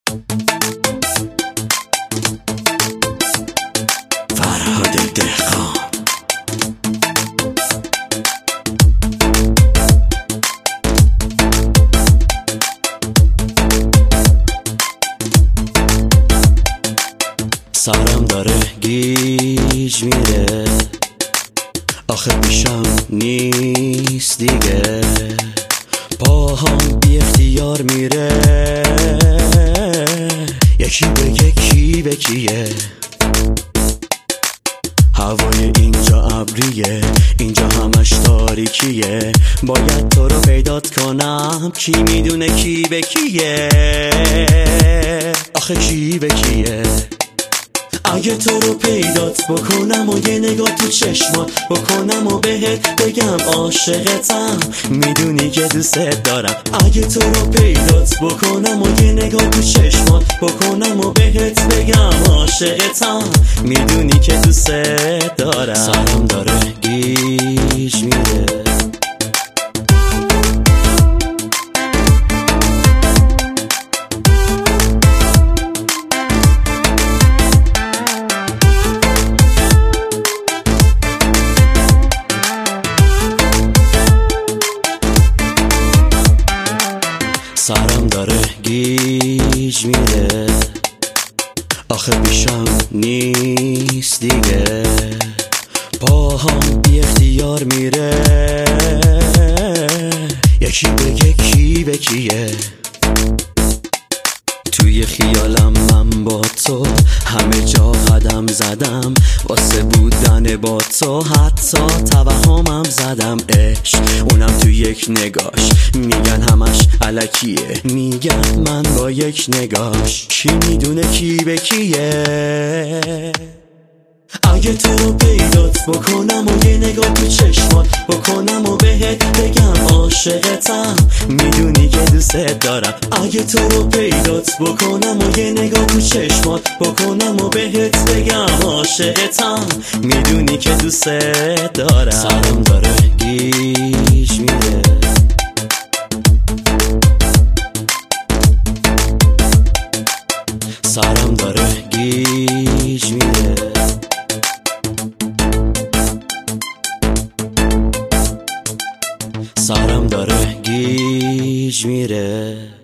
فرهاد دهقان. سرم داره گیج میره، آخه پیشم نیست دیگه، پاهام بی اختیار میره، یکی بگه کی به کیه. هوای اینجا ابریه، اینجا همش تاریکیه، باید تو رو پیدات کنم، کی میدونه کی به کیه، آخه کی به کیه. اگه تو رو پیدات بکنم و یه نگاه تو چشمات بکنم و بهت بگم عاشقتم، میدونی که دوست دارم. اگه تو رو پیدات بکنم و یه نگاه تو چشمات بکنم و بهت بگم عاشقتم، میدونی که دوست دارم. سرم داره گیج میره، سرم داره گیج میره، آخه پیشم نیست دیگه، پاهام بی اختیار میره، یکی بگه کی به کیه. توی خیالم من با تو همه جا قدم زدم، واسه بودن با تو حتی توهمم زدم. عشق اونم تو یک نگاش، میگن همش الکیه، میگن من با یک نگاش، کی میدونه کی به کیه. اگه تو رو پیدات بکنم و یه نگاه تو چشمات بکنم و بهت بگم عاشقتم، میدونی که دوست دارم. اگه تو رو پیدات بکنم و یه نگاه تو چشمات بکنم و بهت بگم عاشقتم، میدونی که دوست دارم. سرم داره گیج میره، سرم داره گیج میره، سرم داره گیج میره.